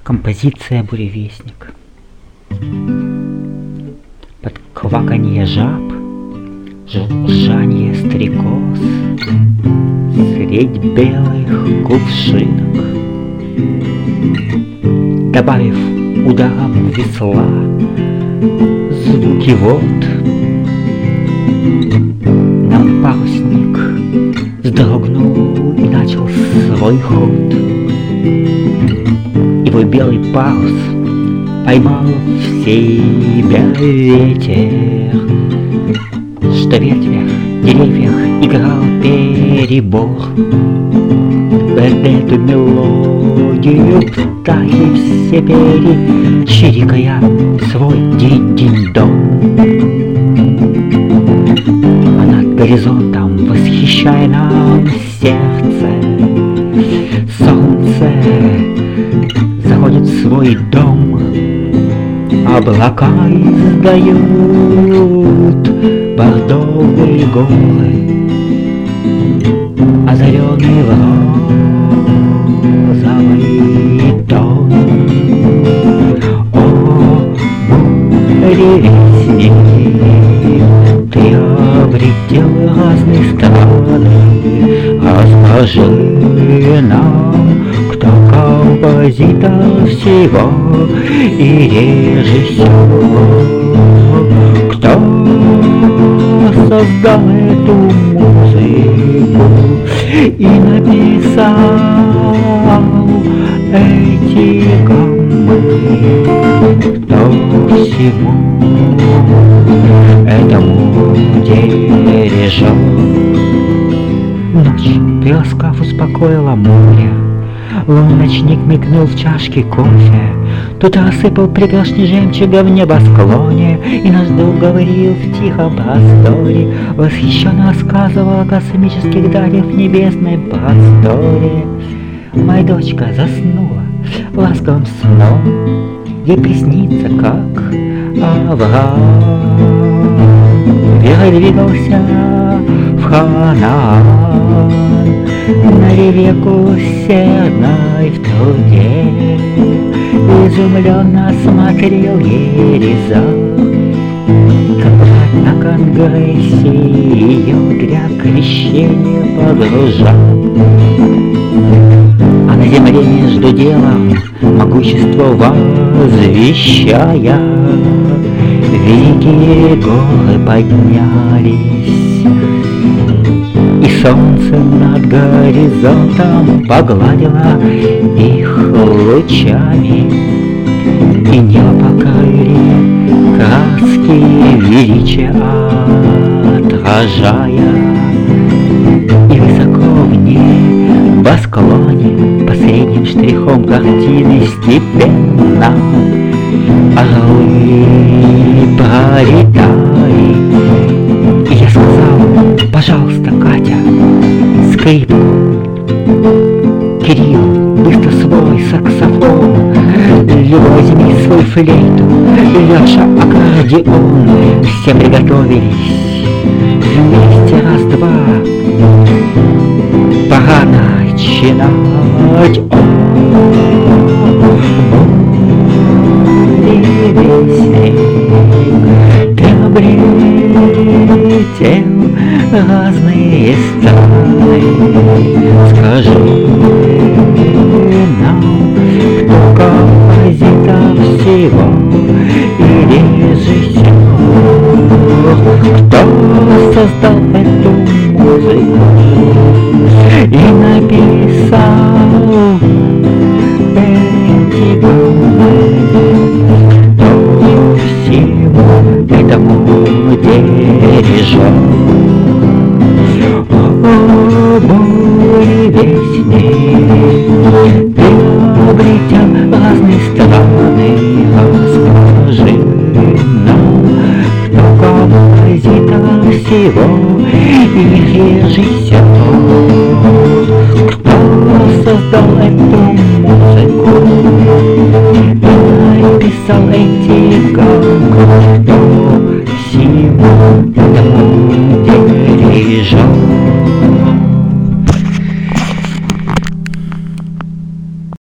Композиция «Буревестник». Под кваканье жаб, жужжанье стрекоз, средь белых кувшинок, добавив ударом весла звуки вод, нам парусник вздрогнул и начал свой ход. Его белый парус поймал в себя ветер, что в ветвях, деревьях играл перебор. Под эту мелодию птахи все пели, чирикая свой динь-динь-дон. А над горизонтом, восхищая нам сердце, солнце заходит в свой дом. Облака издают бордовые горы, озаренный в розовый тон. О, буревестник, ты обретел разные страны, расскажи нам, кто композитор всего и режиссер, кто создал эту музыку и написал эти гаммы, кто всему этому дирижер. Ночь, приласкав, успокоила море, луночник мигнул в чашке кофе, тут рассыпал пригоршни жемчуга в небосклоне, и наш друг говорил в тихом просторе, восхищенно рассказывал о космических далях в небесной просторе. Моя дочка заснула ласковым сном, ей приснится, как Авраам передвигался в Ханаан, на реку серной в труде, изумленно смотрел Ереза, как на конгрессе ее для крещения погружал. А на земле между делом, могущество возвещая, великие горы поднялись, и солнце над горизонтом погладило их лучами, и небо покрыли краски величия отражая. И высоко в небосклоне, последним штрихом картины степенно, орлы пролетали. И я сказал: пожалуйста, Катя, скрипку, Кирилл, быстро свой саксофон, Люба, возьми свой флейту, Леша, аккордеон. Все приготовились, вместе раз-два, пора начинать. Буревестник, ты облетел разные страны, скажи нам, кто композитор всего и режиссер, кто создал эту музыку и написал эти гаммы, кто всему этому дирижер. О, буревестник, ты обретел разные страны, расскажи нам, кто композитор всего и режиссер, кто создал эту музыку и написал эти гаммы, кто всему этому дирижер.